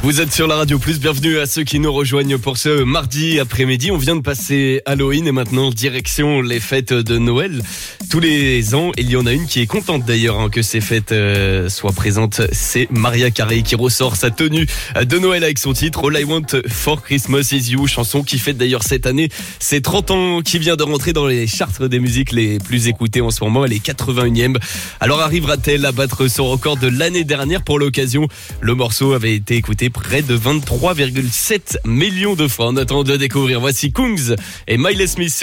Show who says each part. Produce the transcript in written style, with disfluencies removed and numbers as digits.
Speaker 1: Vous êtes sur la Radio Plus, bienvenue à ceux qui nous rejoignent pour ce mardi après-midi. On vient de passer Halloween et maintenant direction les fêtes de Noël. Tous les ans, il y en a une qui est contente d'ailleurs que ces fêtes soient présentes. C'est Mariah Carey qui ressort sa tenue de Noël avec son titre All I Want for Christmas Is You, chanson qui fête d'ailleurs cette année ses 30 ans, qui vient de rentrer dans les charts des musiques les plus écoutées en ce moment. Elle est 81e. Alors arrivera-t-elle à battre son record de l'année dernière? Pour l'occasion, le morceau avait été écouté près de 23,7 millions de fois. En attendant de le découvrir, voici Kungs et Miley Smith.